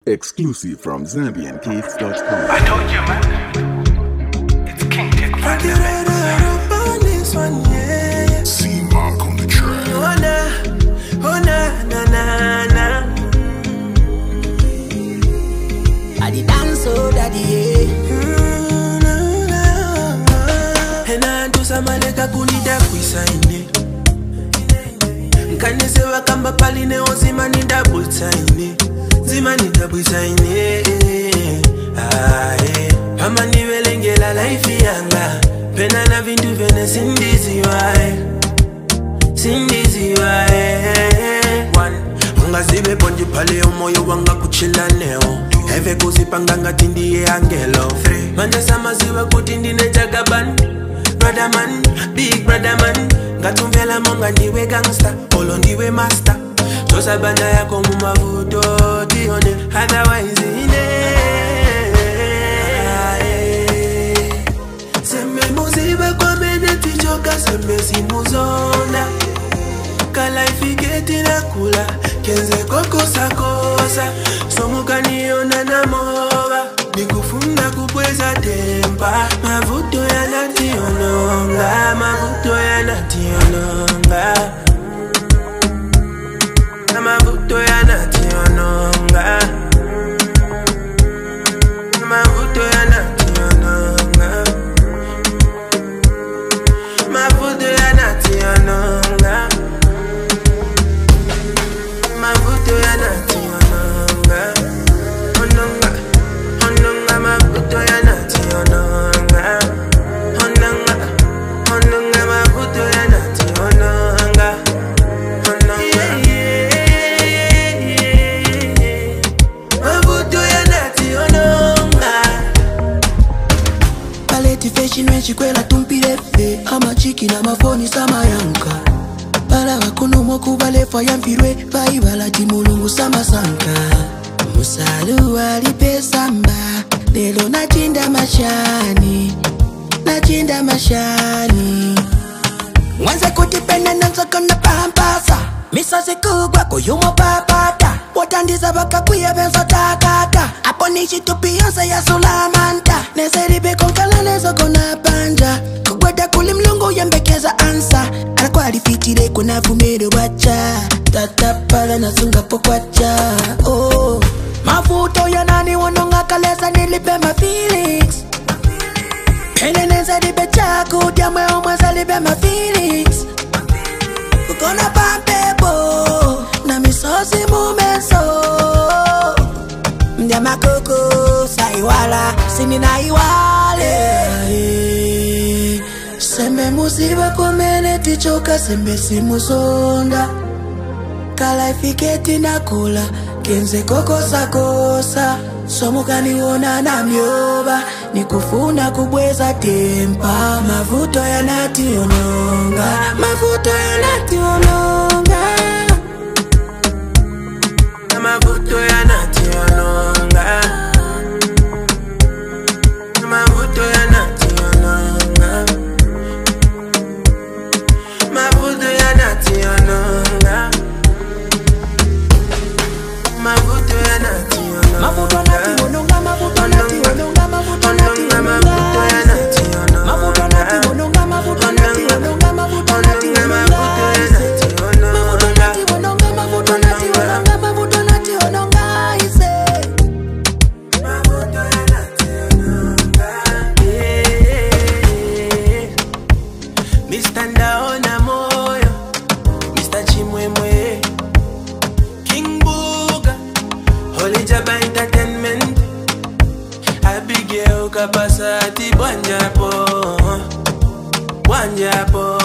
Exclusive from ZambianCaves.com. I told you, man. It's King Tech. See Mark on the track. Oh na na na na. I did dance so daddy. Hena ndo samaleka kunida kuisaini. Nkanese wakamba pali ne ozima ni double time. Zima ni double time. Pama ni welengela life yanga. Pena na vindu vene sindizi wae. Sindizi wae. One. Ungazibe ponji pale umoyo wanga kuchila neo. Eve kuzipanga ngati ndiye angelo. Three. Manja sama ziwa kuti ndine jagaban. Brother man, big brother man. Ngatumvela monga ndiwe gangster. Olo ndiwe master. Tosa banda yako mumavuto tione. Otherwise ine. Seme muzibe kwa mene tichoka. Seme simuzona. Kala ifigeti na kula. Kenze kokosa kosa. Somuka niona na moba. Nikufunda kupweza tempa. Mavuto ya nationonga. Mavuto ya nationonga. Mavuto ya nationonga. Mavuto ya nationonga. Mavuto ya nationonga. Mavuto ya nationonga. Ononga, ononga mavuto ya nationonga. Ononga, ononga mavuto ya nationonga. Ononga, mavuto ya nationonga. Paleti fashion when she kwela tumpirefe. Ama chiki na mafoni sama yanka. Bala wakuno moku vale faya mpirwe. Vaibala timulungu sama sanka. Musalu walipe samba. Lelo nachinda mashani. Nachinda mashani. Mwanze kutipenda nanzo kona pampasa. Misasi kugwa kuyumo papata. Watandiza baka kuya benzo takata. Apo nishi tupiyonsa ya sulamanta. Neseribe konkala nezo kona panja. Kugwada kulimlungu yambekeza ansa. Alakwa alifitire kuna fumero wacha. Tatapala na sunga pokwacha. Oh, mavuto ya nani wanonga kalesa nilipe my feelings. Pene nenza libe chaku diamwe omweza libe my feelings. Kukona pampebo na misosi mumeso. Mdiama kuku saiwala sini na iwale. Sembe musiba kumene tichoka sembe simuzonda. Kala ifiketi na kula kenze kokosa kosa. Somuka niona na myoba. Nikufuna kubweza tempa. Mavuto ya nationonga. Mavuto ya nationonga. Mavuto ya nationonga. Mavuto ya nationonga. Mavuto ya nationonga. Mavuto ya nationonga. Mavuto nationonga. Mavuto nationonga. Mavuto nationonga. Mavuto ya nationonga. Mavuto nationonga. Mavuto nationonga. Mavuto nationonga. Mavuto nationonga. Mavuto nationonga. Mavuto nationonga. Ise. Mavuto ya nationonga. Mr. Ndaona moyo, Mr. Chimwemwe, King Buga, Holy Jaba Entertainment, Abigail Kapasati, Wanjapo, Wanjapo.